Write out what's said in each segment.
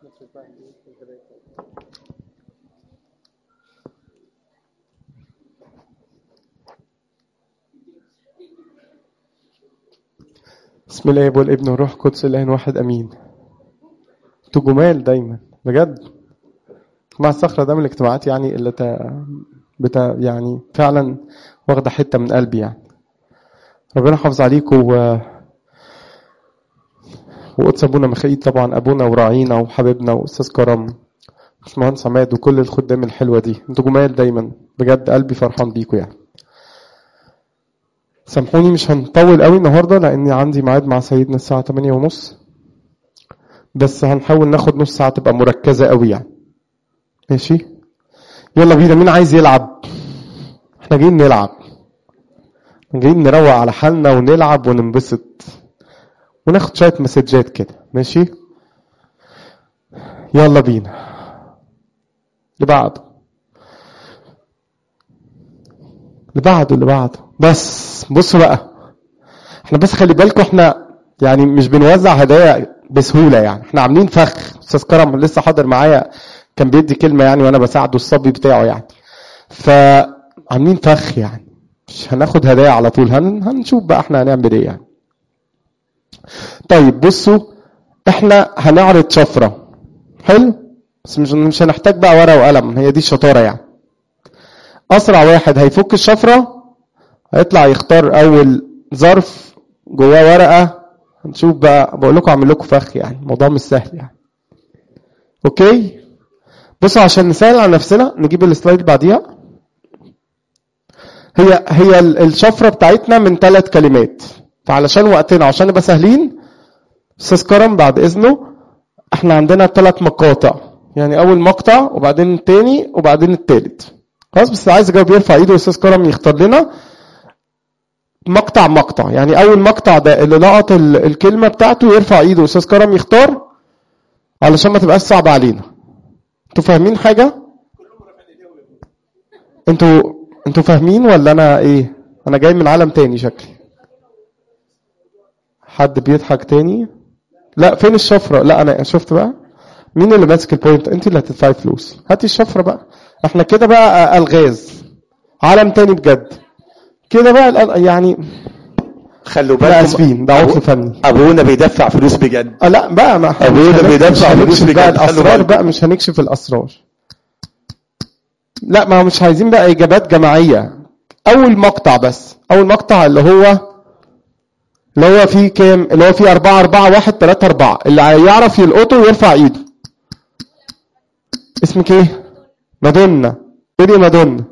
بسم الله والابن والروح القدس الآن واحد أمين. انتوا جمال دايما بجد. مع الصخرة ده من الاجتماعات يعني اللي يعني فعلا واخدة حتة من قلبي يعني. ربنا حافظ عليكم وقدس أبونا مخيل طبعا، أبونا وراعينا وحبيبنا وأستاذ كرم باشمهندس عماد وكل الخدام الحلوة دي. انتوا جمال دايما بجد، قلبي فرحان بيكم يعني. سامحوني مش هنطول قوي النهارده لاني عندي ميعاد مع سيدنا الساعه 8:30، بس هنحاول ناخد نص ساعه تبقى مركزه قوي يعني. ماشي يلا بينا. مين عايز يلعب؟ احنا جايين نلعب، جايين نروق على حالنا ونلعب وننبسط وناخد شويه مسجات كده. ماشي يلا بينا. اللي بعده بس بصوا بقى، احنا بس خلي بالكم احنا يعني مش بنوزع هدايا بسهوله يعني. احنا عاملين فخ. استاذ كرم لسه حاضر معايا كان بيدي كلمه يعني وانا بساعده الصبي بتاعه يعني، فعاملين فخ يعني. مش هناخد هدايا على طول، هنشوف بقى احنا هنعمل ايه يعني. طيب بصوا، احنا هنعرض شفره حلو، بس مش هنحتاج بقى ورقه وقلم، هي دي الشطاره يعني. اسرع واحد هيفك الشفره هيطلع يختار اول ظرف جواه ورقه. هنشوف بقى، بقول لكم اعمل لكم فخ يعني، الموضوع مش سهل يعني. اوكي بصوا عشان نسهل على نفسنا نجيب السلايد اللي بعديها. هي الشفره بتاعتنا من 3 كلمات، فعلشان وقتنا عشان نبقى سهلين استاذ كرم بعد اذنه احنا عندنا 3 مقاطع يعني، اول مقطع وبعدين الثاني وبعدين الثالث. خلاص بس عايز يجاوب يرفع ايده واستاذ كرم يختار لنا مقطع يعني. اول مقطع ده اللي لقط الكلمه بتاعته يرفع ايده واستاذ كرم يختار علشان ما تبقاش صعب علينا. انتوا فاهمين حاجه؟ انتوا فاهمين ولا انا ايه؟ انا جاي من عالم تاني شكلي. حد بيضحك تاني؟ لا فين الشفره؟ لا انا شفت بقى مين اللي ماسك البوينت. انت اللي هتدفعي فلوس، هاتي الشفره بقى. احنا كده بقى الغاز عالم تاني بجد كده بقى يعني. خلوا بالكم اسفين ده عطل فني. ابونا بيدفع فلوس بجد. لا بقى ما ابونا بيدفع فلوس بجد. الاسرار بقى مش هنكشف الاسرار. لا ما مش عايزين بقى اجابات جماعيه. اول مقطع بس، اول مقطع اللي هو فيه كام؟ اللي هو فيه 4 4 1 3 4. اللي يعرف يلقطه ويرفع ايده. اسمك ايه؟ مادونا. ايه دي مادونا؟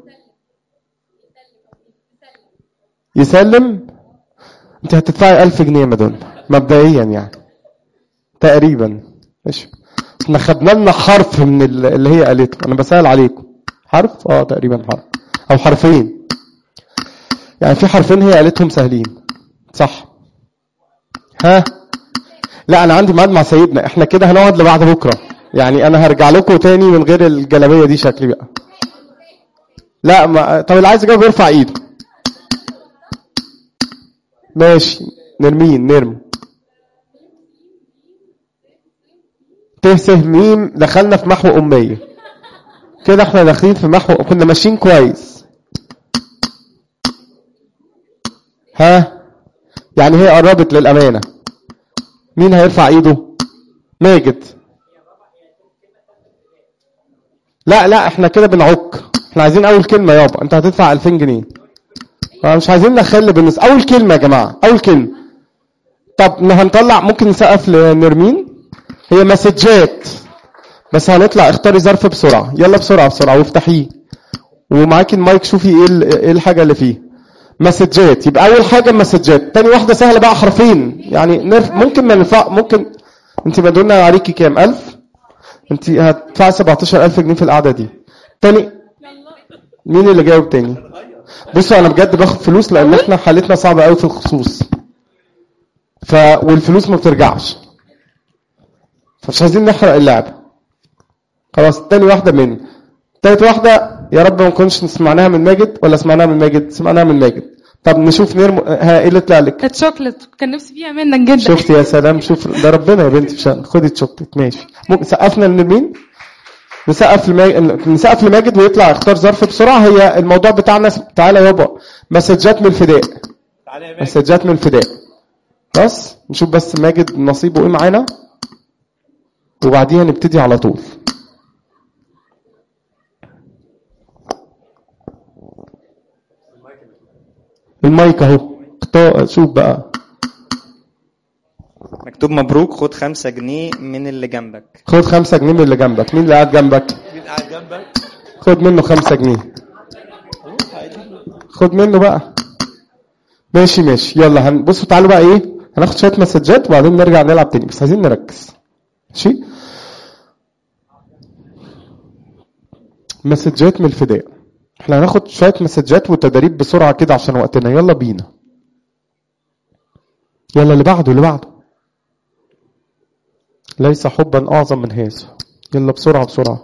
يسلم. انت هتدفعي 1000 جنيه مادونا مبدئيا يعني تقريبا. ماشي احنا خدنا لنا حرف من اللي هي قالته. انا بسأل عليكم حرف تقريبا حرف او حرفين يعني. في حرفين هي قالتهم سهلين صح؟ ها لا انا عندي ميعاد مع سيدنا، احنا كده هنقعد لبعد بكره يعني. انا هرجع لكم تاني من غير الجلابيه دي شكلي بقى. لا ما... طب اللي عايز يجاوب يرفع ايده. ماشي نرمي ميم. دخلنا في محو أمية كده. احنا داخلين في محو، كنا ماشيين كويس. ها يعني هي قربت للأمانة. مين هيرفع ايده؟ ماجد. لا احنا كده بنعك. احنا عايزين اول كلمة يابا. انت هتدفع 2000 جنيه. مش عايزين نخلي بالنسبة اول كلمة يا جماعة. اول كلمة. طب هنطلع ممكن نسقف لنرمين. هي مسجات بس هنطلع. اختاري ظرف بسرعة يلا بسرعة وافتحيه ومعاكي المايك. شوفي ايه الحاجة اللي فيه. مسجات يبقى اول حاجة مسجات. تاني واحدة سهلة بقى حرفين يعني. ممكن ما ننفع. ممكن انت بدونا عليكي كام 1000؟ انت هتدفعي 17000 جنيه في القعدة دي. تاني مين اللي جاوب تاني؟ بصوا انا بجد باخد فلوس لان احنا حالتنا صعبة قوي في الخصوص والفلوس ما بترجعش، فمش عايزين نحرق اللعبة. خلاص تاني واحدة مني. تالت واحدة يا رب ما نكونش سمعناها من ماجد ولا سمعناها من ماجد. سمعناها من ماجد. طب نشوف ايه اللي طلع لك؟ الشوكليت كان نفسي فيها منك جدا. شفت يا سلام. شوف ده ربنا يا بنتي. خدي الشوكليت ماشي. سقفنا لمين؟ نسقف لماجد ويطلع يختار ظرف بسرعه. هي الموضوع بتاعنا تعالى يابا مسجات من الفداء. مسجات من الفداء. بس نشوف بس ماجد نصيبه ايه معانا وبعديها نبتدي على طول. المايك اهو. شوف بقى مكتوب مبروك، خد 5 جنيه من اللي جنبك. خد 5 جنيه من اللي جنبك. مين اللي قاعد جنبك؟ مين قاعد جنبك؟ خد منه 5 جنيه. خد منه بقى. ماشي يلا بصوا تعالوا بقى ايه، هناخد شويه مسجات وبعدين نرجع نلعب تاني، بس عايزين نركز. ماشي. مسجات من الفداء. احنا هناخد شويه مسجات وتدريب بسرعه كده عشان وقتنا. يلا بينا. يلا اللي بعده. ليس حبا اعظم من هذا. يلا بسرعه.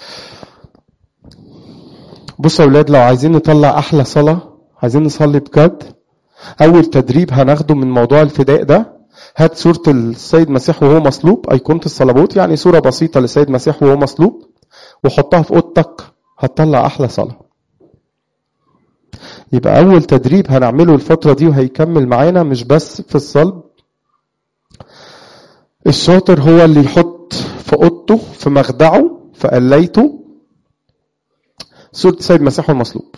بصوا يا اولاد، لو عايزين نطلع احلى صلاه، عايزين نصلي بجد، اول تدريب هناخده من موضوع الفداء ده، هات صورة السيد مسيح وهو مصلوب، ايقونة الصليبوت، يعني صورة بسيطة للسيد مسيح وهو مصلوب، وحطها في اوضتك، هتطلع احلى صلاة. يبقى اول تدريب هنعمله الفترة دي وهيكمل معانا مش بس في الصلب. الشاطر هو اللي يحط في اوضته، في مخدعه، في قلايته، صورة السيد مسيح وهو مصلوب.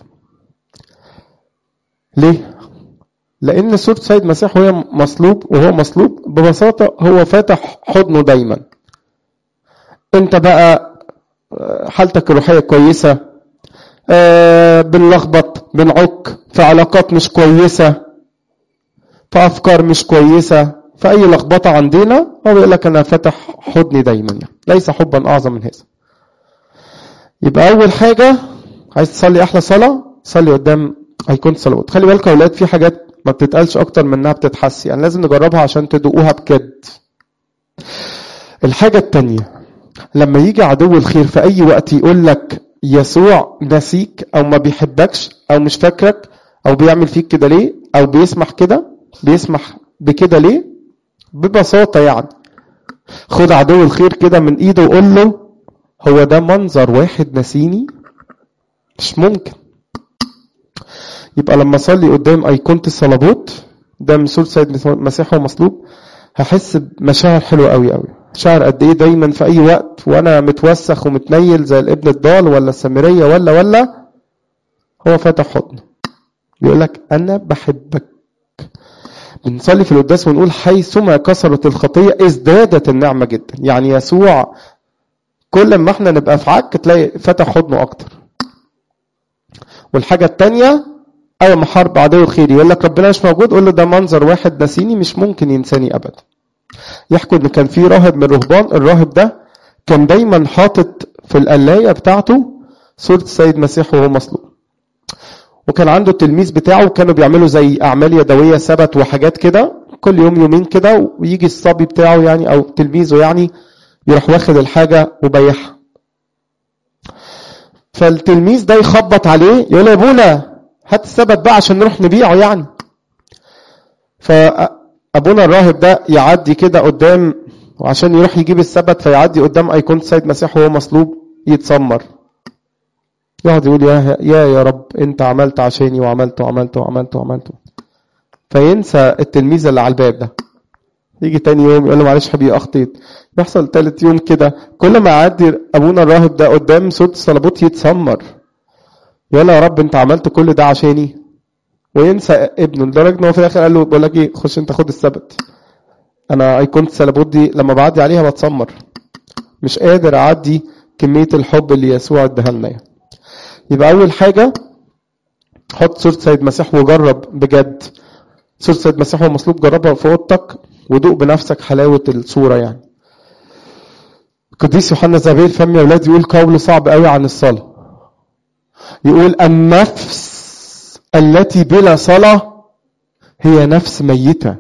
ليه؟ لأن صورة سيد مسيح وهو مصلوب ببساطة هو فاتح حضنه دايما. انت بقى حالتك الروحية كويسة، بنلخبط، بنعك في علاقات مش كويسة، في أفكار مش كويسة، في أي لخبطة عندنا، هو بيقول لك أنا فاتح حضني دايما. يعني ليس حبا أعظم من هذا. يبقى أول حاجة عايز تصلي أحلى صلاة، صلي قدام أيقونة الصلوات. خلي بالك يا أولاد، في حاجات ما بتتقالش اكتر من انها بتتحس، يعني لازم نجربها عشان تدوقوها بجد. الحاجة التانية، لما يجي عدو الخير في اي وقت يقول لك يسوع نسيك او ما بيحبكش او مش فاكرك او بيعمل فيك كده ليه او بيسمح بكده ليه، ببساطة يعني خد عدو الخير كده من ايده وقول له هو ده منظر واحد نسيني؟ مش ممكن. يبقى لما اصلي قدام ايقونة الصليبوت ده من صورة سيد مسيح ومصلوب، هحس بمشاعر حلوة قوي قوي. شعر قد ايه دايما في اي وقت وانا متوسخ ومتنيل زي الابن الضال ولا السامرية ولا هو فاتح حضنه بيقول لك انا بحبك. بنصلي في القداس ونقول حيثما كثرت الخطية ازدادت النعمة جدا. يعني يسوع كل ما احنا نبقى في عك تلاقي فتح حضنه اكتر. والحاجة التانية، اول ما حرب عدو الخير يقول لك ربنا مش موجود، قول له ده منظر واحد نسيني، مش ممكن ينساني ابدا. يحكوا ان كان في راهب من الرهبان، الراهب ده كان دايما حاطط في القلاية بتاعته صورة السيد مسيح وهو مصلوب، وكان عنده التلميذ بتاعه وكانوا بيعملوا زي اعمال يدوية سبت وحاجات كده، كل يوم يومين كده، ويجي الصبي بتاعه يعني او تلميذه يعني يروح واخد الحاجة وبيعها. فالتلميذ ده يخبط عليه يقول له يا ابونا هات السبت بقى عشان نروح نبيعه يعني. فابونا الراهب ده يعدي كده قدام وعشان يروح يجيب السبت، فيعدي قدام ايقونة السيد مسيح وهو مصلوب يتسمر، يقعد يقول يا رب انت عملت عشاني وعملت. فينسى التلميذ اللي على الباب ده. يجي تاني يوم يقول له معلش حبيبي اخطيت. يحصل تالت يوم كده، كل ما يعدي ابونا الراهب ده قدام صورة الصليبوت يتسمر، يقول يا رب انت عملت كل ده عشاني، وينسى ابنه. لدرجه انه في الاخر قال له بقول لك ايه، خش انت خد السبت، انا ايقونة الصليبوت دي لما بعدي عليها بتسمر، مش قادر اعدي كميه الحب اللي يسوع اداها لنا. يبقى اول حاجه حط صورة سيد مسيح وجرب بجد صورة سيد مسيح ومصلوب، جربها في اوضتك ودوق بنفسك حلاوه الصوره. يعني القديس يوحنا زبير الفم يا اولاد يقول قول صعب قوي عن الصلاه، يقول النفس التي بلا صلاة هي نفس ميتة.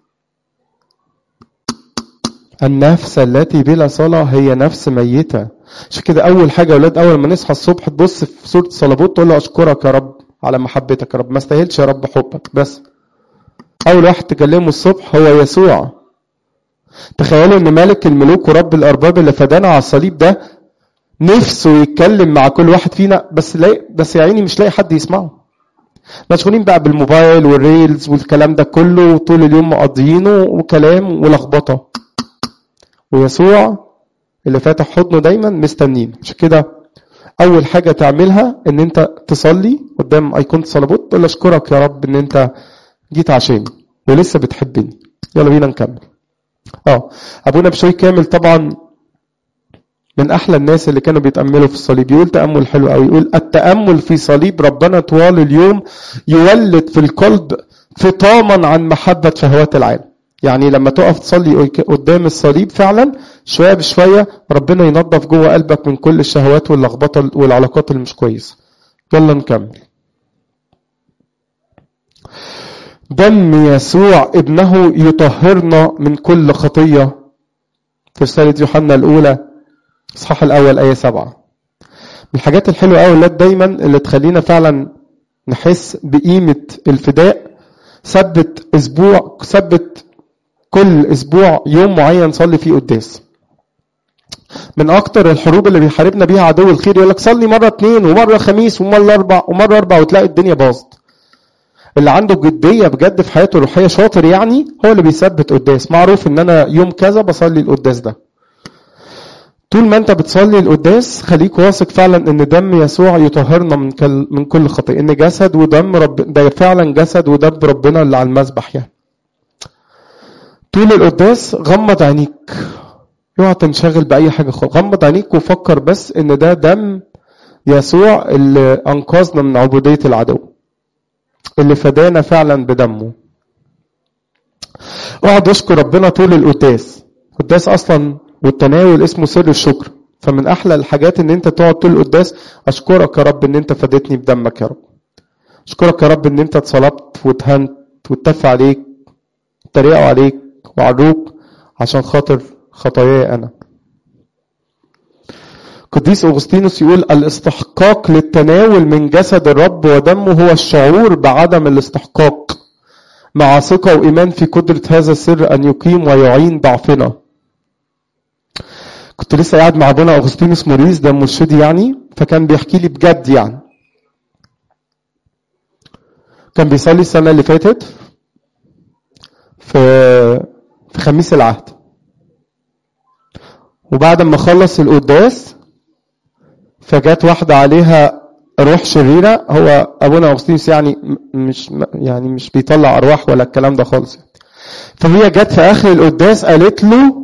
النفس التي بلا صلاة هي نفس ميتة. عشان كده أول حاجة يا أولاد، أول ما نصحى الصبح تبص في صورة الصليبوت تقول له أشكرك يا رب على محبتك يا رب، ما استاهلش يا رب حبك، بس أول واحد تكلمه الصبح هو يسوع. تخيلوا ان ملك الملوك ورب الارباب اللي فدانا على الصليب ده نفسه يتكلم مع كل واحد فينا، بس يا عيني مش لاقي حد يسمعه. مشغولين بقى بالموبايل والريلز والكلام ده كله، وطول اليوم مقضيينه وكلام ولخبطه. ويسوع اللي فاتح حضنه دايما مستنين. عشان كده اول حاجه تعملها ان انت تصلي قدام ايقونه الصليبوت، تقول اشكرك يا رب ان انت جيت عشاني ولسه بتحبني. يلا بينا نكمل. ابونا بشوي كامل طبعا من احلى الناس اللي كانوا بيتاملوا في الصليب. يقول تامل حلو قوي، يقول التامل في صليب ربنا طوال اليوم يولد في القلب فطاما عن محبه شهوات العالم. يعني لما تقف تصلي قدام الصليب فعلا شويه بشويه ربنا ينظف جوه قلبك من كل الشهوات واللخبطه والعلاقات اللي مش كويسه. يلا نكمل. دم يسوع ابنه يطهرنا من كل خطيه، في رساله يوحنا الاولى اصحاح الاول ايه 7. من الحاجات الحلوه قوي دايما اللي تخلينا فعلا نحس بقيمه الفداء، ثبت كل اسبوع يوم معين نصلي فيه قداس. من اكتر الحروب اللي بيحاربنا بيها عدو الخير يقول لك صلي مره 2 ومره خميس ومره 4 وتلاقي الدنيا باظت. اللي عنده جديه بجد في حياته الروحيه شاطر يعني هو اللي بيثبت قداس. معروف ان انا يوم كذا بصلي القداس ده. طول ما انت بتصلي القداس خليك واثق فعلا ان دم يسوع يطهرنا من كل خطيئه، ان جسد ودم ده فعلا جسد ودم ربنا اللي على المذبح. يعني طول القداس غمض عينيك، اوعى تنشغل باي حاجه خالص، غمض عينيك وفكر بس ان ده دم يسوع اللي انقذنا من عبوديه العدو، اللي فدانا فعلا بدمه. اقعد اشكر ربنا طول القداس. القداس اصلا والتناول اسمه سر الشكر، فمن احلى الحاجات ان انت تقعد طول القداس اشكرك يا رب ان انت فديتني بدمك يا رب. اشكرك يا رب ان انت اتصلبت واتهنت واتف عليك اتريقوا عليك وعروك عشان خاطر خطاياي انا. قديس أغسطينوس يقول الاستحقاق للتناول من جسد الرب ودمه هو الشعور بعدم الاستحقاق مع ثقة وإيمان في قدرة هذا السر أن يقيم ويعين ضعفنا. كنت لسه قاعد مع ابونا أغسطينوس موريس، ده مرشدي يعني، فكان بيحكي لي بجد يعني. كان بيصلي السنة اللي فاتت في خميس العهد، وبعد ما خلص القداس فجات واحدة عليها روح شريرة. هو ابونا أغسطينوس يعني مش بيطلع ارواح ولا الكلام ده خالص. فهي جت في اخر القداس قالت له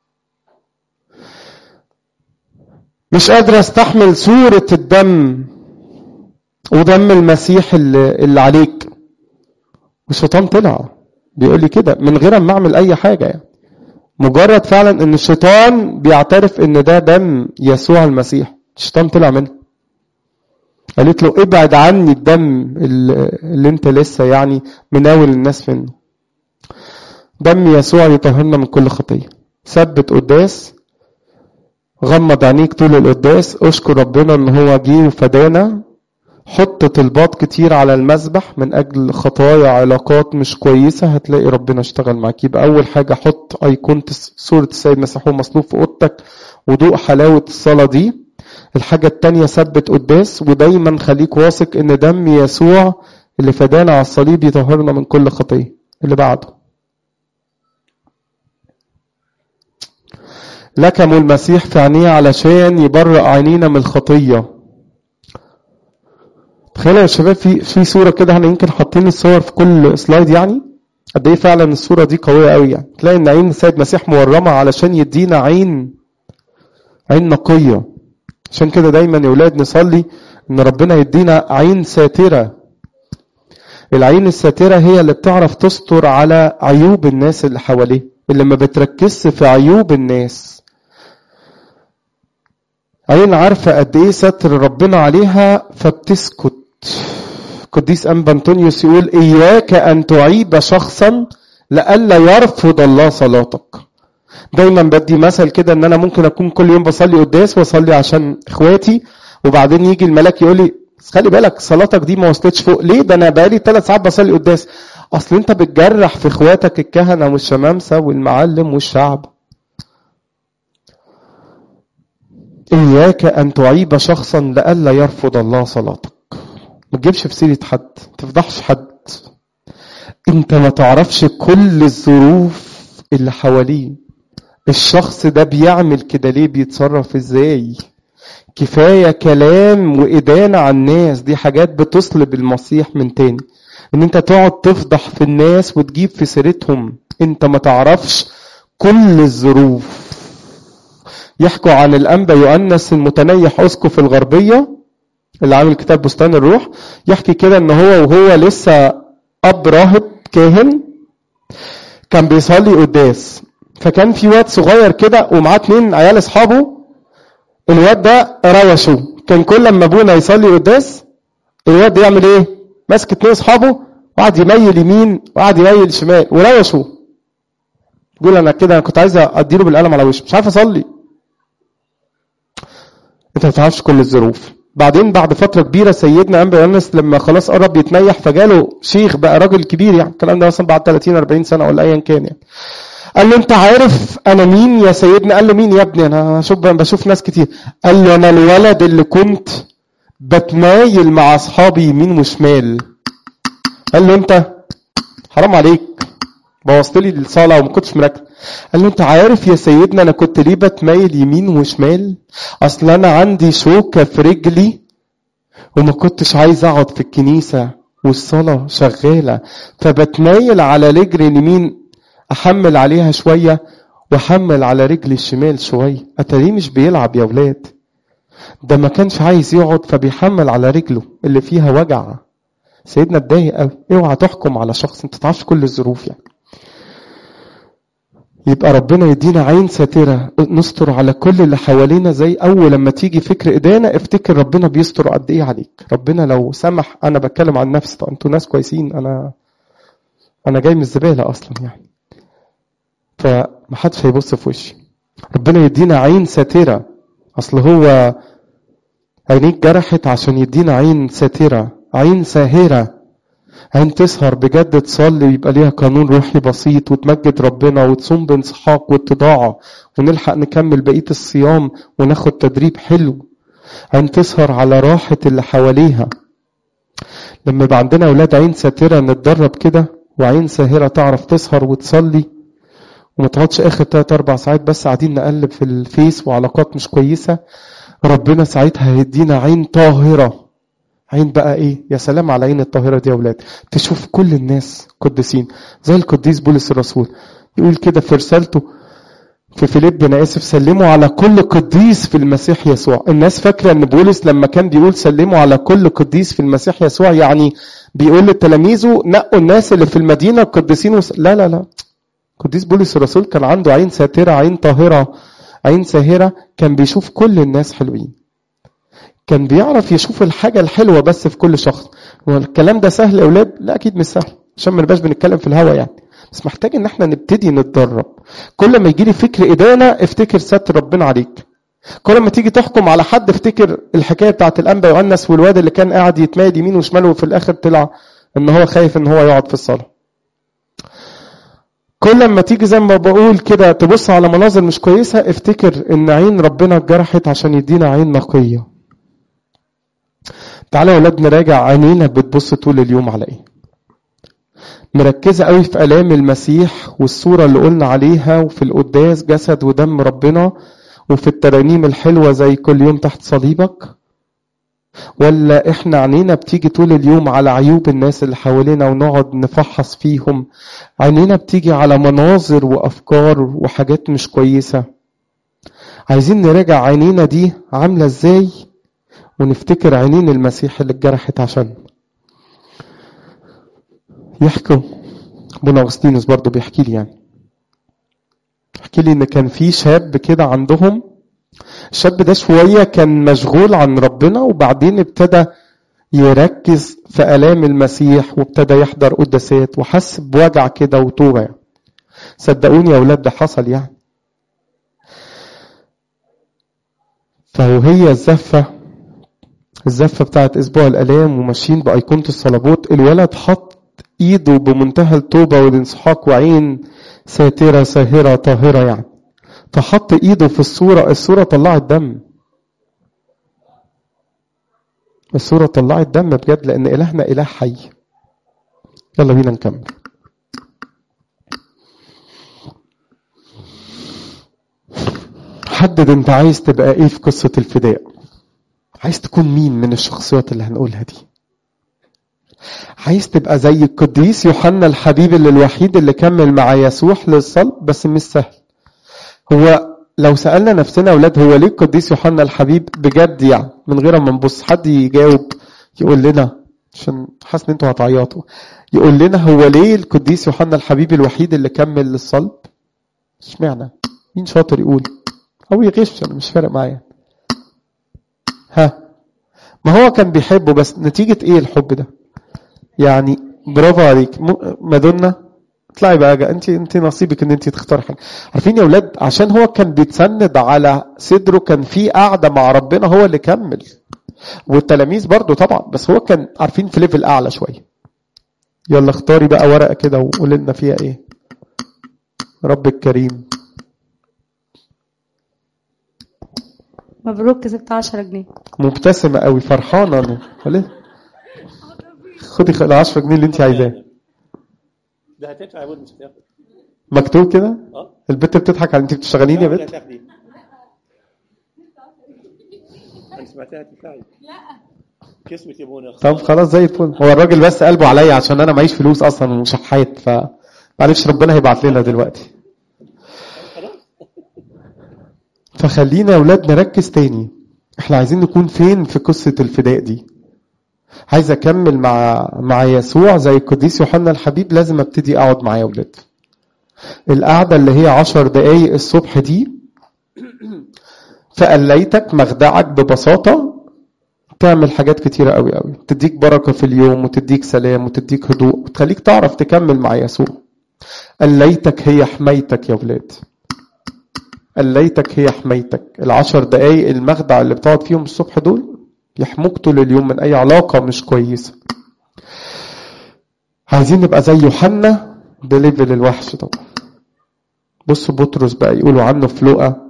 مش قادرة استحمل صورة الدم ودم المسيح اللي عليك. والشيطان طلع بيقول لي كده من غير ما اعمل اي حاجة يعني. مجرد فعلا ان الشيطان بيعترف ان ده دم يسوع المسيح، الشيطان طلع منه. قالت له ابعد عني الدم اللي انت لسه يعني مناول الناس منه. دم يسوع يطهرنا من كل خطية. ثبت قداس، غمض عينيك طول القداس، اشكر ربنا ان هو جه وفدانا. حط طلبات كتير على المذبح من اجل خطايا علاقات مش كويسة، هتلاقي ربنا اشتغل معاك. يبقى اول حاجة حط ايقونة صورة السيد مسيح ومصلوب في اوضتك ودوق حلاوة الصلاة دي. الحاجة التانية ثبت قداس، ودايما خليك واثق ان دم يسوع اللي فدانا على الصليب يطهرنا من كل خطية. اللي بعده لكم المسيح في عينيه علشان يبرئ عينينا من الخطية. تخيلوا يا شباب في صورة كده، احنا يمكن حاطين الصور في كل سلايد يعني. قد ايه فعلا الصورة دي قوية قوي يعني. تلاقي ان عين السيد مسيح مورمة علشان يدينا عين نقية. عشان كده دايما يا ولاد نصلي ان ربنا يدينا عين ساترة. العين الساترة هي اللي بتعرف تستر على عيوب الناس اللي حواليه، اللي ما بتركزش في عيوب الناس. عين عارفة قد ايه ستر ربنا عليها فبتسكت. قديس أنبا أنطونيوس يقول إياك أن تعيب شخصا لألا يرفض الله صلاتك. دايما بدي مثل كده ان انا ممكن اكون كل يوم بصلي قداس واصلي عشان اخواتي، وبعدين يجي الملاك يقول لي خلي بالك صلاتك دي ما وصلتش فوق. ليه؟ ده انا بقالي 3 ساعات بصلي قداس. اصل انت بتجرح في اخواتك الكهنة والشمامسة والمعلم والشعب. اياك ان تعيب شخصا لئلا يرفض الله صلاتك. ما تجيبش في سيرة حد، ما تفضحش حد. انت ما تعرفش كل الظروف اللي حواليه. الشخص ده بيعمل كده ليه، بيتصرف ازاي. كفاية كلام وإدانة عن الناس، دي حاجات بتصلب المسيح من تاني. ان انت تقعد تفضح في الناس وتجيب في سيرتهم، انت ما تعرفش كل الظروف. يحكوا عن الأنبا يؤنس المتنيح أسقف الغربية اللي عامل كتاب بستان الروح، يحكي كده ان هو وهو لسه أب راهب كاهن كان بيصلي قداس، فكان في واد صغير كده ومعاه 2 عيال اصحابه. الواد ده روشه، كان كل لما ابونا يصلي قداس الواد ده يعمل ايه؟ ماسك 2 اصحابه وقعد يميل يمين وقعد يميل شمال وروشه. يقول انا كده، انا كنت عايز اديله بالقلم على وشه، مش عارف اصلي. انت ما تعرفش كل الظروف. بعدين بعد فتره كبيره سيدنا انبا يونس لما خلاص قرب يتنيح، فجاله شيخ بقى راجل كبير، يعني الكلام ده مثلا بعد 30 40 سنه ولا ايا كان يعني. قال له انت عارف انا مين يا سيدنا؟ قال له مين يا ابني؟ انا بشوف ناس كتير. قال له انا الولد اللي كنت بتمايل مع اصحابي يمين وشمال. قال له انت حرام عليك، بوظت لي الصلاه وما كنتش مركز. قال له انت عارف يا سيدنا انا كنت ليه بتمايل يمين وشمال؟ اصل انا عندي شوكه في رجلي وما كنتش عايز اقعد في الكنيسه والصلاه شغاله، فبتمايل على رجلي اليمين احمل عليها شويه واحمل على رجلي الشمال شويه. اتاريه مش بيلعب يا ولاد، ده ما كانش عايز يقعد فبيحمل على رجله اللي فيها وجع. سيدنا اتضايق قوي. اوعى تحكم على شخص انت تعرفش كل الظروف يعني. يبقى ربنا يدينا عين ساترة نستر على كل اللي حوالينا. زي اول لما تيجي فكر ادانة افتكر ربنا بيستر قد ايه عليك. ربنا لو سمح، انا بتكلم عن نفسي، طبعا انتوا ناس كويسين، انا جاي من الزبالة اصلا يعني، فمحدش هيبص في وشي. ربنا يدينا عين ساترة، اصل هو عينيك جرحت عشان يدينا عين ساترة، عين ساهرة، عين تسهر بجد تصلي ويبقى ليها قانون روحي بسيط وتمجد ربنا وتصوم بانسحاق واتضاع ونلحق نكمل بقية الصيام وناخد تدريب حلو. عين تسهر على راحة اللي حواليها. لما يبقى عندنا اولاد عين ساترة نتدرب كده، وعين ساهرة تعرف تسهر وتصلي وما تقعدش اخر 3-4 ساعات بس قاعدين نقلب في الفيس وعلاقات مش كويسة. ربنا ساعتها هيدينا عين طاهرة. عين بقى ايه؟ يا سلام على عين الطاهرة دي يا اولاد، تشوف كل الناس قديسين. زي القديس بولس الرسول يقول كده في رسالته في فيليب، انا اسف، سلموا على كل قديس في المسيح يسوع. الناس فاكرة ان بولس لما كان بيقول سلموا على كل قديس في المسيح يسوع يعني بيقول لتلاميذه نقوا الناس اللي في المدينة القديسين لا لا لا. قديس بولس الرسول كان عنده عين ساترة، عين طاهرة، عين ساهرة. كان بيشوف كل الناس حلوين، كان بيعرف يشوف الحاجة الحلوة بس في كل شخص. والكلام ده سهل يا أولاد؟ لا أكيد مش سهل، عشان ما نبقاش بنتكلم في الهوا يعني، بس محتاج ان احنا نبتدي نتدرب. كل ما يجيلي فكر إدانة افتكر ستر ربنا عليك. كل ما تيجي تحكم على حد افتكر الحكاية بتاعت الأنبا يؤنس والواد اللي كان قاعد يتمايل يمين وشمال وفي الآخر طلع ان هو خايف ان هو يقعد في الصلاة. كل ما تيجي زي ما بقول كده تبص على مناظر مش كويسة افتكر ان عين ربنا اتجرحت عشان يدينا عين نقية. تعالوا يا ولاد نراجع عينينا بتبص طول اليوم على ايه. مركزة قوي في آلام المسيح والصورة اللي قلنا عليها، وفي القداس جسد ودم ربنا، وفي الترانيم الحلوة زي كل يوم تحت صليبك؟ ولا احنا عينينا بتيجي طول اليوم على عيوب الناس اللي حوالينا ونقعد نفحص فيهم؟ عينينا بتيجي على مناظر وأفكار وحاجات مش كويسة. عايزين نراجع عينينا دي عاملة ازاي ونفتكر عينين المسيح اللي اتجرحت عشان. يحكوا ابونا اغسطينوس برضو بيحكي لي يعني، يحكي لي ان كان في شاب كده عندهم. الشاب ده شوية كان مشغول عن ربنا وبعدين ابتدى يركز في آلام المسيح وابتدى يحضر قداسات وحس بوجع كده وتوبة يعني. صدقوني يا اولاد ده حصل يعني. فهي الزفة بتاعت اسبوع الآلام وماشيين بأيقونة الصليبوت، الولد حط ايده بمنتهى التوبة والانسحاق، وعين ساترة ساهرة طاهرة يعني. فحط ايده في الصورة طلعت دم. الصورة طلعت دم بجد، لان الهنا اله حي. يلا بينا نكمل. حدد انت عايز تبقى ايه في قصة الفداء. عايز تكون مين من الشخصيات اللي هنقولها دي؟ عايز تبقى زي القديس يوحنا الحبيب اللي الوحيد اللي كمل مع يسوع للصلب؟ بس مش سهل. هو لو سألنا نفسنا أولاد، هو ليه القديس يوحنا الحبيب بجد يعني من غير ما نبص حد يجاوب يقول لنا، عشان حاسس ان انتوا هتعيطوا، يقول لنا هو ليه القديس يوحنا الحبيب الوحيد اللي كمل للصلب؟ اشمعنى؟ مين شاطر يقول؟ او يغش، انا مش فارق معايا. ها، ما هو كان بيحبه، بس نتيجة ايه الحب ده؟ يعني برافو عليك مادونا، اطلعي بقى انت نصيبك ان انت تختار حاجه. عارفين يا اولاد، عشان هو كان بيتسند على صدره، كان في قعده مع ربنا، هو اللي كمل. والتلاميذ برضو طبعا، بس هو كان عارفين في ليفل اعلى شويه. يلا اختاري بقى ورقه كده وقولي لنا فيها ايه. رب الكريم. مبروك، كسبت 10 جنيه. مبتسمه قوي، فرحانه انا. خدي ال 10 جنيه اللي انت عايزاه. ده هتدفع يا ولد، مش هتاخد. مكتوب كده؟ البت بتضحك على انت بتشتغلين يا بت؟ انا سمعتها تدفعي. لا كسبت يا بونا. طب خلاص زي الفل. هو الراجل بس قلبه عليا عشان انا معيش فلوس اصلا ومشحات، فمعلش ربنا هيبعت لنا دلوقتي. فخلينا يا اولاد نركز تاني، احنا عايزين نكون فين في قصة الفداء دي. عايز اكمل مع يسوع زي القديس يوحنا الحبيب، لازم ابتدي اقعد معاه يا اولاد. القعدة اللي هي 10 دقايق الصبح دي، فقليتك مخدعك ببساطة تعمل حاجات كتيرة قوي قوي، تديك بركة في اليوم، وتديك سلام، وتديك هدوء، وتخليك تعرف تكمل مع يسوع. قليتك هي حمايتك يا اولاد. قليتك هي حمايتك. 10 دقايق المخدع اللي بتقعد فيهم الصبح دول يحموك طول اليوم من اي علاقة مش كويسة. عايزين نبقى زي يوحنا بليفل الوحش طبعا. بصوا بطرس بقى يقولوا عنه في لوقا،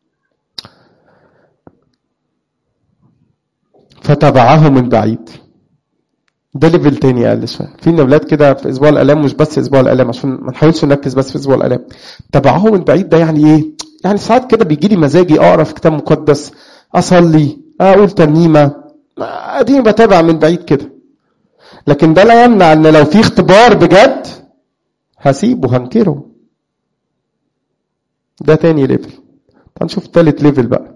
فتبعه من بعيد. ده ليفل تاني اقل شويه. في اولاد كده في اسبوع الالام، مش بس اسبوع الالام عشان ما نحاولش نركز بس في اسبوع الالام. تبعه من بعيد ده يعني ايه؟ يعني ساعات كده بيجي لي مزاجي اقرا في كتاب مقدس، اصلي، اقول ترنيمه، اديني بتابع من بعيد كده. لكن ده لا يمنع ان لو في اختبار بجد هسيبه، هنكره. ده تاني ليفل. هنشوف تالت ليفل بقى.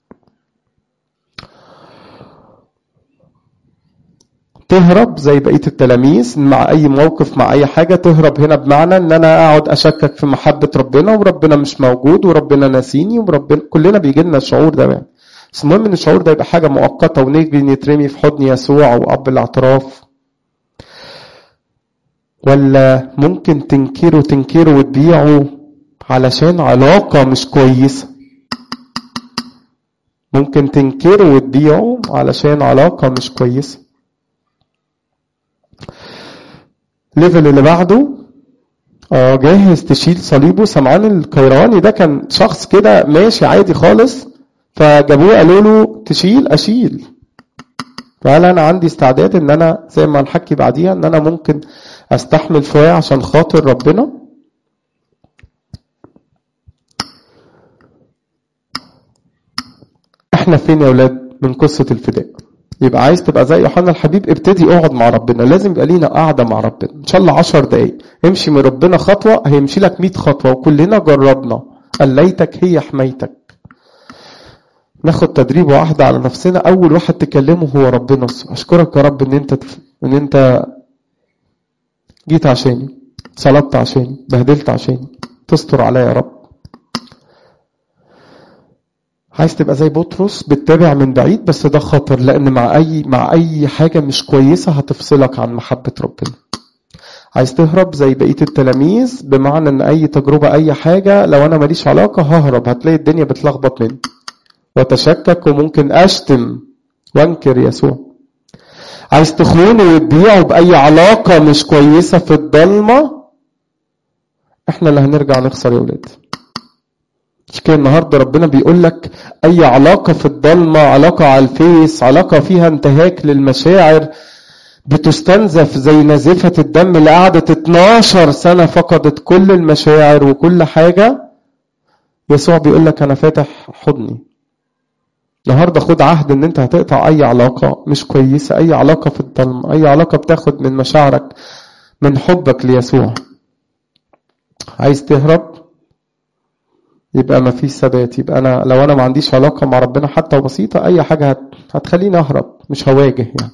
تهرب زي بقية التلاميذ مع أي موقف، مع أي حاجة. تهرب هنا بمعنى أن أنا أقعد أشكك في محبة ربنا، وربنا مش موجود، وربنا ناسيني، وربنا كلنا بيجي لنا الشعور ده يعني. بس المهم أن الشعور ده يبقى حاجة مؤقتة، ونيجي نترمي في حضن يسوع وأب الاعتراف. ولا ممكن تنكره وتبيعه علشان علاقة مش كويسة. ممكن تنكره وتبيعه علشان علاقة مش كويسة. ليفل اللي بعده، جاهز تشيل صليبه. سمعان القيرواني ده كان شخص كده ماشي عادي خالص، فجابوه قالوا له تشيل. اشيل. فقال انا عندي استعداد ان انا زي ما نحكي بعديها ان انا ممكن استحمل شويه عشان خاطر ربنا. احنا فين يا اولاد من قصه الفداء؟ يبقى عايز تبقى زي يوحنا الحبيب، ابتدي اقعد مع ربنا. لازم يبقى لينا قاعده مع ربنا ان شاء الله 10 دقايق. امشي من ربنا خطوه هيمشي لك 100 خطوه، وكلنا جربنا. قليتك هي حمايتك. ناخد تدريب واحده على نفسنا. اول واحد تكلمه هو ربنا. اشكرك يا رب ان انت جيت عشاني، صلبت عشاني، بهدلت عشاني، تستر عليا يا رب. عايز تبقى زي بطرس بتتابع من بعيد، بس ده خطر، لان مع اي حاجه مش كويسه هتفصلك عن محبه ربنا. عايز تهرب زي بقيه التلاميذ، بمعنى ان اي تجربه، اي حاجه، لو انا ماليش علاقه ههرب. هتلاقي الدنيا بتلخبط مني وتشكك، وممكن اشتم وانكر يسوع. عايز تخونه وتبيعه بأي علاقة مش كويسة في الضلمة، احنا اللي هنرجع نخسر يا ولاد. مش كده النهاردة ربنا بيقول لك أي علاقة في الضلمة، علاقة على الفيس، علاقة فيها انتهاك للمشاعر، بتستنزف زي نزيفة الدم اللي قعدت 12 سنة فقدت كل المشاعر وكل حاجة. يسوع بيقول لك أنا فاتح حضني. النهارده خد عهد ان انت هتقطع اي علاقة مش كويسة، اي علاقة في الضلمة، اي علاقة بتاخد من مشاعرك من حبك ليسوع. عايز تهرب يبقى ما فيش ثبات. يبقى انا لو انا ما عنديش علاقة مع ربنا حتى وبسيطة، اي حاجة هتخليني اهرب، مش هواجه يعني.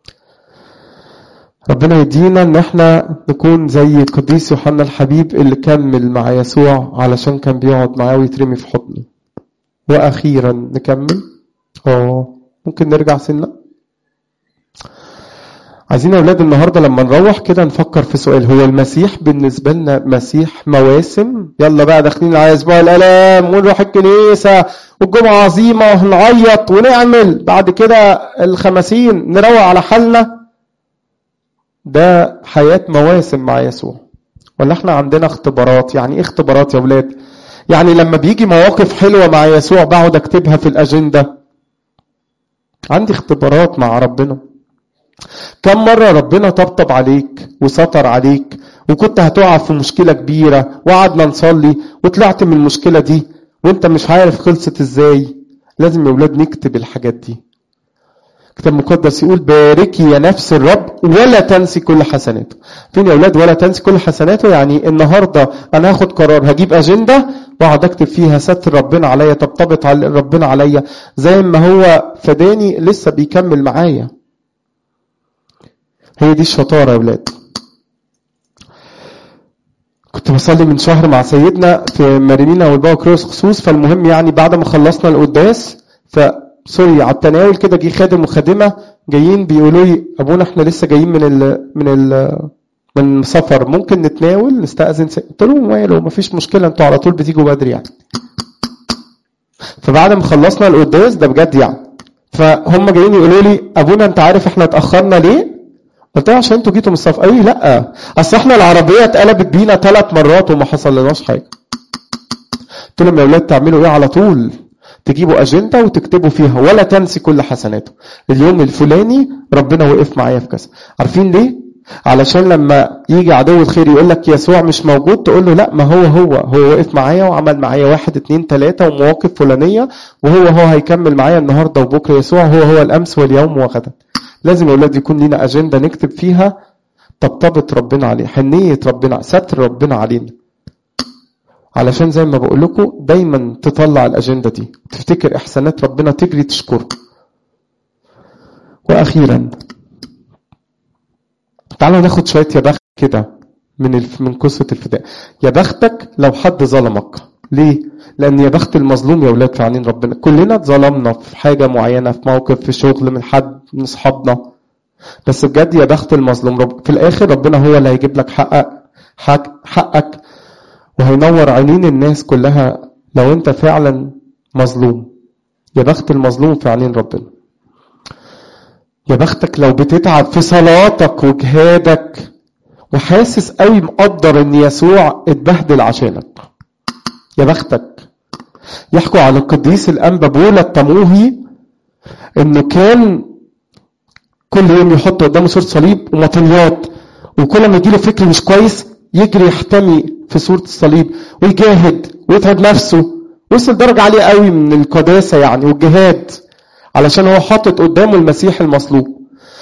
ربنا يدينا ان احنا نكون زي القديس يوحنا الحبيب اللي كمل مع يسوع علشان كان بيقعد معاه ويترمي في حضنه. واخيرا نكمل. ممكن نرجع سنة. عايزين يا اولاد النهارده لما نروح كده نفكر في سؤال، هو المسيح بالنسبه لنا مسيح مواسم؟ يلا بقى داخلين على اسبوع الالام ونروح الكنيسه والجمعه عظيمه ونعيط ونعمل، بعد كده الخمسين نروح على حالنا. ده حياه مواسم مع يسوع، ولا احنا عندنا اختبارات؟ يعني ايه اختبارات يا اولاد؟ يعني لما بيجي مواقف حلوه مع يسوع بقعد اكتبها في الاجنده. عندي اختبارات مع ربنا. كم مرة ربنا طبطب عليك وسطر عليك وكنت هتقع في مشكلة كبيرة وقعدنا نصلي وطلعت من المشكلة دي وانت مش عارف خلصت ازاي. لازم يا ولاد نكتب الحاجات دي. الكتاب المقدس يقول باركي يا نفس الرب ولا تنسي كل حسناته. فين يا ولاد ولا تنسي كل حسناته؟ يعني النهاردة انا هاخد قرار، هجيب اجندة واقعد اكتب فيها ستر ربنا عليا، طبطبت على ربنا عليا زي ما هو فداني لسه بيكمل معايا. هي دي الشطارة يا ولاد. كنت بصلي من شهر مع سيدنا في مريمينا والبابا كروس خصوص، فالمهم يعني بعد ما خلصنا القداس سوري على التناول كده، جه خادم وخادمة جايين بيقولوا لي ابونا احنا لسه جايين من سفر، ممكن نتناول نستأذن؟ قلت لهم ماله، مفيش مشكلة، انتوا على طول بتيجوا بدري يعني. فبعد ما خلصنا القداس ده بجد يعني، فهم جايين يقولوا لي ابونا انت عارف احنا اتأخرنا ليه؟ قلت له عشان انتوا جيتوا من السفر. قالوا لي لا اصل احنا العربيه اتقلبت بينا 3 مرات وما حصلناش حاجه. قلت لهم يا اولاد تعملوا ايه؟ على طول تجيبوا اجنده وتكتبوا فيها ولا تنسي كل حسناته. اليوم الفلاني ربنا وقف معايا في كذا. عارفين ليه؟ علشان لما يجي عدو الخير يقول لك يسوع مش موجود، تقول له لا، ما هو وقف معايا وعمل معايا 1 2 3 ومواقف فلانيه، وهو هيكمل معايا النهارده وبكره. يسوع هو الامس واليوم وغدا. لازم يا اولاد يكون لنا اجنده نكتب فيها طبطبه ربنا عليه، حنيه ربنا، ستر ربنا علينا، علشان زي ما بقول لكم دايما تطلع الاجنده دي، تفتكر احسانات ربنا، تجري تشكره. واخيرا تعالوا ناخد شويه يا بخت كده من قصه الفداء. يا بختك لو حد ظلمك. ليه؟ لان يا بخت المظلوم يا اولاد في عينين ربنا. كلنا اتظلمنا في حاجه معينه، في موقف، في شغل، من حد من اصحابنا، بس بجد يا بخت المظلوم. في الاخر ربنا هو اللي هيجيب لك حقك وهينور عينين الناس كلها لو انت فعلا مظلوم. يا بخت المظلوم في عينين ربنا. يا بختك لو بتتعب في صلاتك وجهادك وحاسس قوي مقدر ان يسوع اتبهدل عشانك. يا بختك. يحكوا عن القديس الأنبا بولا الطموهي انه كان كل يوم يحط قدامه صورة صليب ومطنيات، وكل ما يجيله فكر مش كويس يجري يحتمي في صورة الصليب ويجاهد ويتعب نفسه. وصل درجة عالية قوي من القداسة يعني والجهاد، علشان هو حاطط قدامه المسيح المصلوب.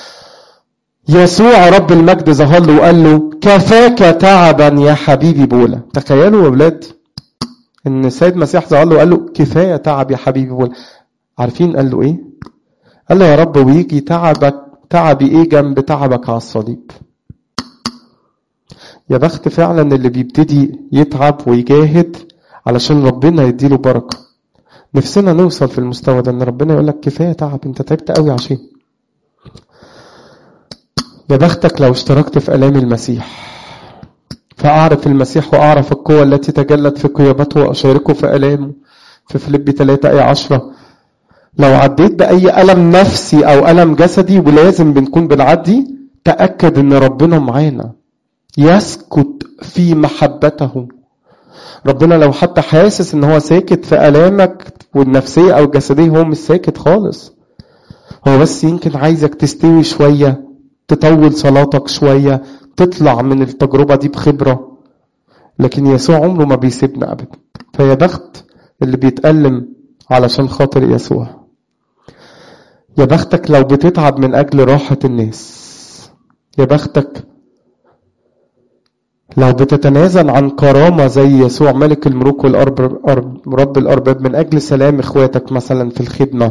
يسوع رب المجد ظهر له وقال له كفاك تعبا يا حبيبي بولا. تخيلوا يا ولاد ان السيد المسيح ظهر له وقال له كفايه تعب يا حبيبي بولا. عارفين قال له ايه؟ قال له يا رب ويجي تعبي ايه جنب تعبك على الصليب. يا بخت فعلا اللي بيبتدي يتعب ويجاهد علشان ربنا يديله بركه. نفسنا نوصل في المستوى ده ان ربنا يقول لك كفايه تعب، انت تعبت قوي عشان. يا بختك لو اشتركت في آلام المسيح، فأعرف المسيح وأعرف القوة التي تجلت في قيامته وأشاركه في آلامه. في فيليبي 3 آية 10 لو عديت بأي ألم نفسي أو ألم جسدي، ولازم بنكون بنعدي، تأكد إن ربنا معانا. يسكت في محبته. ربنا لو حتى حاسس إن هو ساكت في آلامك والنفسية أو الجسدية، هو مش ساكت خالص. هو بس يمكن عايزك تستوي شوية، تطول صلاتك شوية، تطلع من التجربة دي بخبرة. لكن يسوع عمره ما بيسيبنا أبدا. فيا بخت اللي بيتألم علشان خاطر يسوع. يا بختك لو بتتعب من أجل راحة الناس. يا بختك لو بتتنازل عن كرامة زي يسوع ملك الملوك ورب الأرباب من أجل سلام إخواتك مثلا في الخدمة.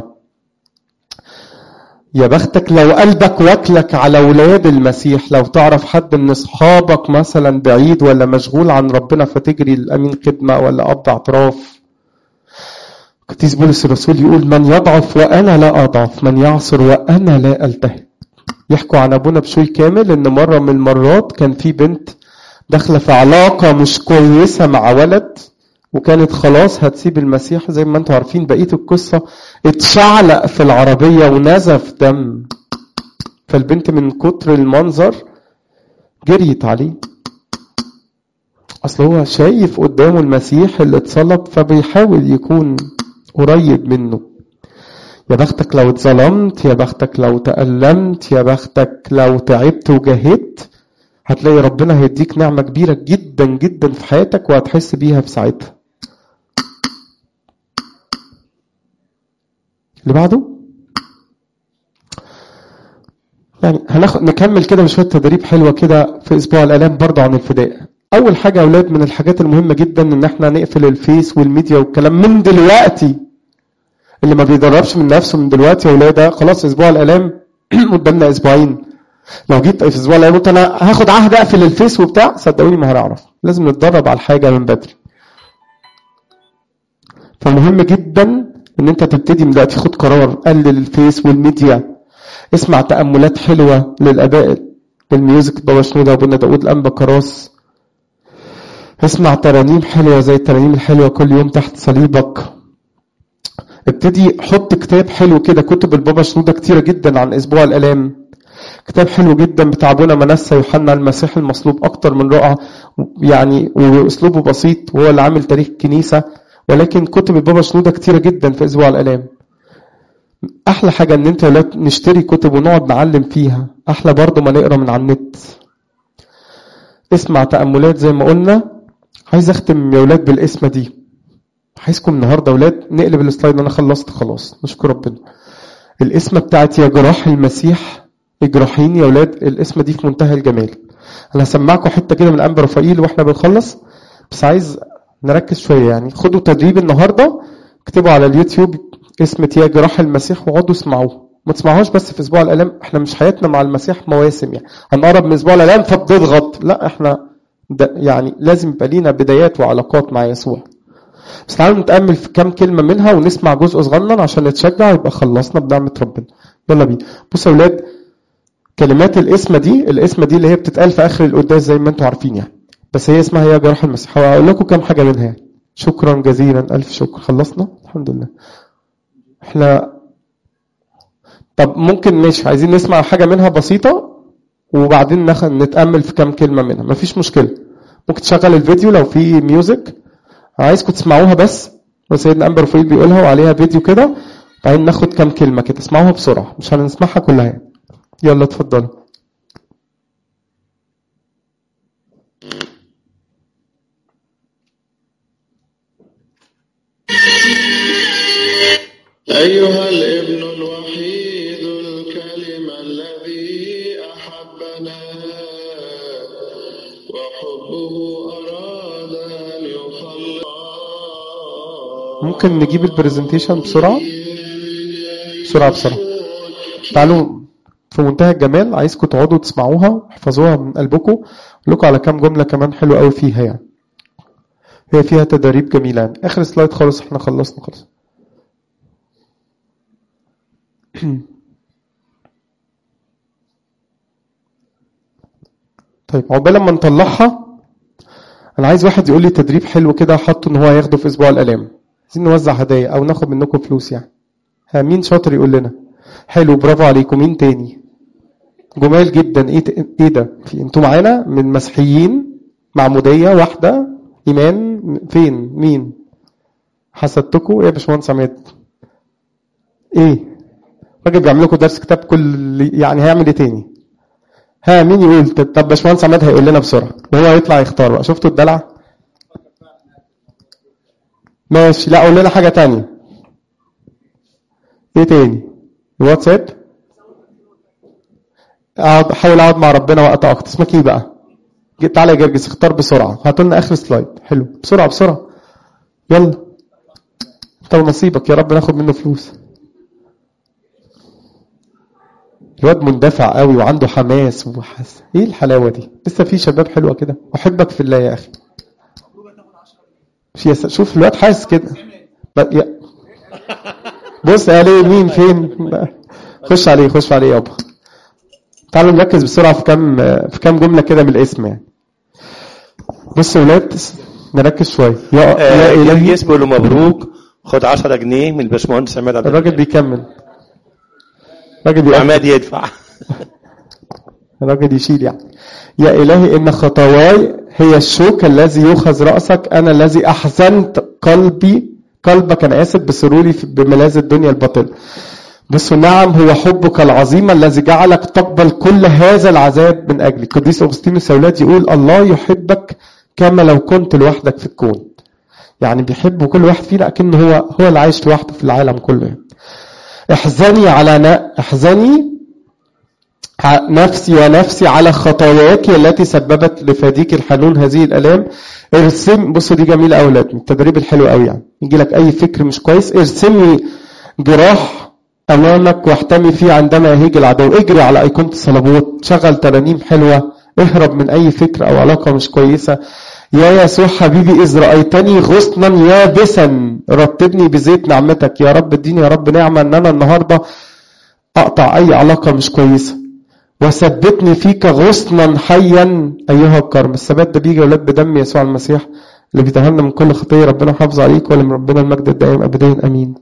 يا بختك لو قلبك واكلك على ولاد المسيح، لو تعرف حد من أصحابك مثلا بعيد ولا مشغول عن ربنا فتجري الأمين خدمة ولا أب اعتراف. قديس بولس الرسول يقول: من يضعف وأنا لا أضعف، من يعصر وأنا لا ألتهب. يحكوا عن أبونا بشوي كامل إن مرة من المرات كان في بنت داخلة في علاقة مش كويسة مع ولد، وكانت خلاص هتسيب المسيح. زي ما انتوا عارفين بقية القصة، اتشعلق في العربية ونزف دم. فالبنت من كتر المنظر جريت عليه. أصل هو شايف قدامه المسيح اللي اتصلب، فبيحاول يكون قريب منه. يا بختك لو اتظلمت، يا بختك لو تألمت، يا بختك لو تعبت وجهدت. هتلاقي ربنا هيديك نعمة كبيرة جدا جدا في حياتك، وهتحس بيها في ساعتها. اللي بعده يعني نكمل كده بشوية تدريب حلوة كده في أسبوع الآلام برضه عن الفداء. أول حاجة يا أولاد، من الحاجات المهمة جدا إن احنا نقفل الفيس والميديا والكلام من دلوقتي. اللي ما بيدربش من نفسه من دلوقتي يا أولاد، خلاص أسبوع الآلام قدامنا أسبوعين. لو جيت في أسبوع الآلام قلت أنا هاخد عهد أقفل الفيس وبتاع، صدقوني ما هنعرف. لازم نتدرب على الحاجة من بدري. فمهم جدا إن أنت تبتدي من دلوقتي، خد قرار، قلل الفيس والميديا. اسمع تأملات حلوة للآباء بالميوزك، بابا شنودة وابونا داود الأنبا كراس. اسمع ترانيم حلوة زي الترانيم الحلوة كل يوم تحت صليبك. ابتدي حط كتاب حلو كده. كتب البابا شنودة كتيرة جدا عن أسبوع الآلام. كتاب حلو جدا بتاع ابونا منسى يوحنا المسيح المصلوب، أكتر من رائع يعني، وأسلوبه بسيط، وهو اللي عامل تاريخ الكنيسة. ولكن كتب البابا شنودة كتيرة جدا في أسبوع الآلام. احلى حاجة ان انت ولاد نشتري كتب ونقعد نعلم فيها، احلى برضو ما نقرا من على النت. اسمع تأملات زي ما قلنا. عايز اختم يا ولاد بالاسمة دي. عايزكم النهاردة ولاد نقلب السلايد، انا خلصت خلاص نشكر ربنا. الاسمة بتاعت يا جراح المسيح اجراحين يا ولاد. الاسمة دي في منتهى الجمال. انا هسمعكم حتة كده من أنبا رفائيل واحنا بنخلص، بس عايز نركز شوية يعني. خدوا تدريب النهاردة، اكتبوا على اليوتيوب اسم يا جراح المسيح وقعدوا اسمعوه. ما تسمعوش بس في اسبوع الالام. احنا مش حياتنا مع المسيح مواسم يعني هنقرب من اسبوع الالام فبنضغط، لا احنا يعني لازم يبقى لينا بدايات وعلاقات مع يسوع. بس تعالوا نتامل في كام كلمه منها ونسمع جزء صغنن عشان نتشجع يبقى خلصنا بنعمه ربنا. يلا بينا. بصوا يا اولاد، كلمات الاسم دي اللي هي بتتقال في اخر القداس زي ما انتم عارفين يعني، بس هي اسمها يا جراح المسيح. هقول لكم كام حاجه منها يعني. شكرا جزيلا، الف شكر. خلصنا الحمد لله. احنا طب ممكن ماشي عايزين نسمع حاجة منها بسيطة وبعدين نتأمل في كام كلمة منها، مفيش مشكلة. ممكن تشغل الفيديو لو في ميوزك، عايزكم تسمعوها بس وسيدنا أنبا رفائيل بيقولها وعليها فيديو كده، بعدين ناخد كام كلمة كده. اسمعوها بسرعة، مش هنسمعها كلها يعني. يلا اتفضلوا. أيها الابن الوحيد الكلمة الذي أحبنا وحبه أراد أن يخلص. ممكن نجيب البرزنتيشن بسرعة بسرعة. تعالوا في منتهى الجمال، عايزكم تقعدوا تسمعوها احفظوها من قلبكم. اقول لكم على كام جملة كمان حلوة قوي فيها يعني. هي فيها تدريب جميلة يعني. آخر سلايد خالص، احنا خلصنا خالص. طيب عقبال ما نطلعها، انا عايز واحد يقول لي تدريب حلو كده حطه ان هو ياخده في اسبوع الالام. عايزين نوزع هدايا او ناخد منكم فلوس يعني. ها مين شاطر يقول لنا؟ حلو برافو عليكم. مين تاني؟ جمال جدا. ايه ده؟ في انتوا معانا من مسيحيين معمودية واحدة ايمان فين؟ مين؟ حسدتكم ايه يا باشمهندس عماد؟ ايه؟ راجل بيعمل لكم درس كتاب كل يعني هيعمل ايه تاني؟ ها مين يقول؟ طب باشمهندس عماد هيقول لنا بسرعة وهو هيطلع يختار بقى. شفتوا الدلع؟ ماشي. لا قول لنا حاجة تانية. ايه تاني؟ الواتساب. حاول اقعد مع ربنا وقت اكتر. اسمك ايه بقى؟ تعالى يا جرجس اختار بسرعة. هاتوا لنا اخر سلايد. حلو بسرعة بسرعة يلا. انت ونصيبك يا رب ناخد منه فلوس. الواد مندفع قوي وعنده حماس وحس. ايه الحلاوة دي؟ لسه في شباب حلوة كده. احبك في الله يا اخي. شوف الواد حاسس كده. بص قال ايه؟ مين فين؟ خش عليه خش عليه يابا. تعالوا نركز بسرعة في كام جملة كده من الاسم يعني. بص يا ولاد نركز شوية. يا إلهي يسبق له مبروك. خد 10 جنيه من الباشمهندس عماد عبد الراجل بيكمل. عماد يدفع. الراجل يشيل يعني. يا إلهي إن خطواي هي الشوك الذي يؤخذ رأسك. أنا الذي أحزنت قلبك أنا آسف بسروري بملاذ الدنيا الباطل. بصوا نعم هو حبك العظيم الذي جعلك تقبل كل هذا العذاب من أجلي. قديس أغسطينوس الأولاد يقول الله يحبك كما لو كنت لوحدك في الكون. يعني بيحب كل واحد فينا أكنه هو اللي عايش لوحده في العالم كله. احزني نفسي ونفسي على خطاياك التي سببت لفديك الحنون هذه الآلام. ارسم. بصوا دي جميلة أولاد من التدريب الحلو قوي يعني. يجي لك أي فكر مش كويس ارسمي جراح أمامك واحتمي فيه عندما يهيج العدو. اجري على أيقونة الصليبوت. شغل ترانيم حلوة. اهرب من أي فكر أو علاقة مش كويسة. يا يسوع حبيبي إذ رأيتني غصنا يابسا رتبني بزيت نعمتك. يا رب اديني يا رب نعمة ان انا النهاردة اقطع اي علاقة مش كويسة وثبتني فيك غصنا حيا ايها الكرم. الثبات ده بيجي ولاد بدم يسوع المسيح اللي بيتهلنا من كل خطية. ربنا حافظ عليك ولم ربنا المجد الدائم ابديا امين.